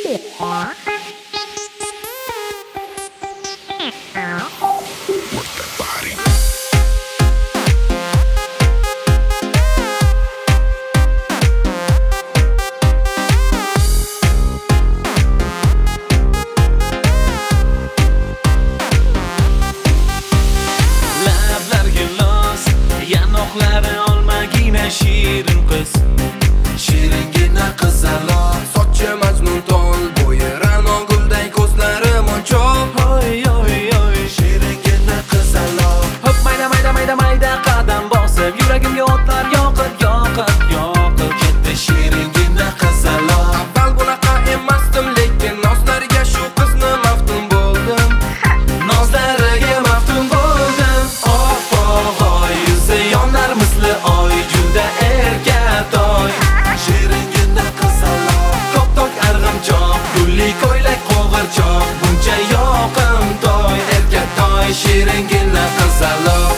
Yanoqlari olmagina shirin qiz, Shiringina qizaloq, sochi majnun tol, bo'yi ra'no gulday, ko'zlari monchoq. oy oy oy. Shiringina qizaloq, Hop mayda qadam bosib, yuragimga o'tlar yoqib ketdi. shiringina qizaloq. Avval bunaqa emasdim, lekin nozlariga shu qizni maftun bo'ldim. Nozlariga maftun bo'ldim. Oppoq oy, yuzi yonar misli oy, juda erkatoy. Shiringina qizaloq, Koptok arg'imchoq, gulli ko'ylak qo'g'irchoq, buncha yoqimtoy, erkatoy, shiringina qizaloq.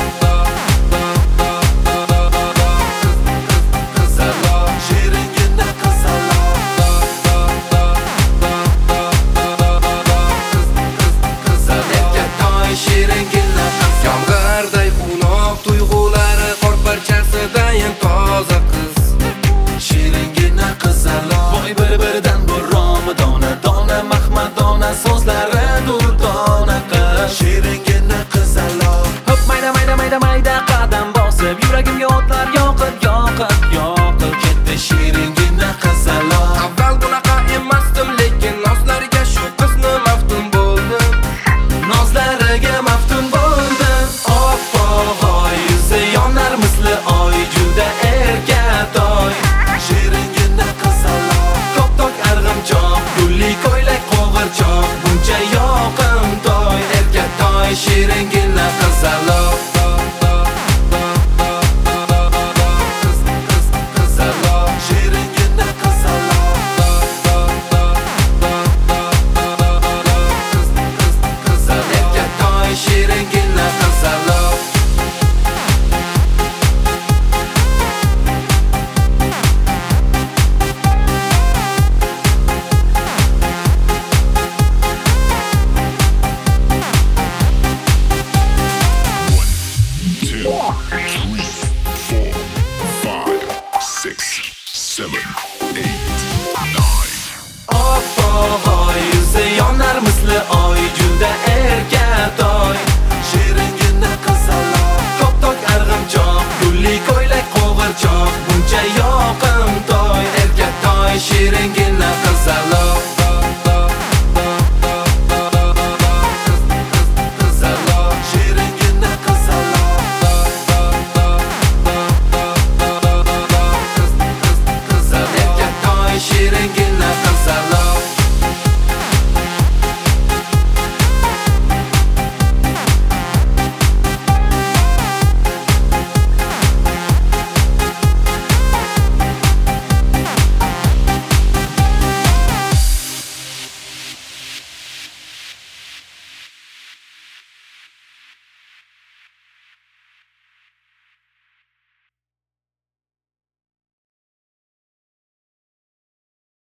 qizaloq, shiringina qizaloq. Erkatoy, shiringina qizaloq. Yomg'irday quvnoq tuyg'ulari qor parchasidayin toza qiz. Shiringina qizaloq, Voy bir-biridan buromidona, dona mahmadona, so'zlari durdona qiz. shiringina qizaloq. Hop mayda qadam bosib, yuragimga o'tlar yoqib ketdi. Shiringina qizaloq. Avval bunaqa emasdim, lekin nozlariga shu qizni maftun bo'ldim. Nozlariga maftun bo'ldim. Oppoq oy, yuzi yonar misli oy, juda erkatoy. Shiringina qizaloq, Koptok arg'imchoq, gulli ko'ylak qo'g'irchoq, buncha yoqimtoy, erkatoy, shiringina qizaloq. qizaloq, shiringina qizaloq. Erkatoy, shiringina qizaloq. Two, three, 4, 5, 6, 7, 8, 9. Oppoq oy, yuzi yonar misli oy, juda erkatoy. Shiringina qizaloq, Koptok arg'imchoq, gulli ko'ylak qo'g'irchoq, buncha yoqimtoy, erkatoy, shiringina qizaloq.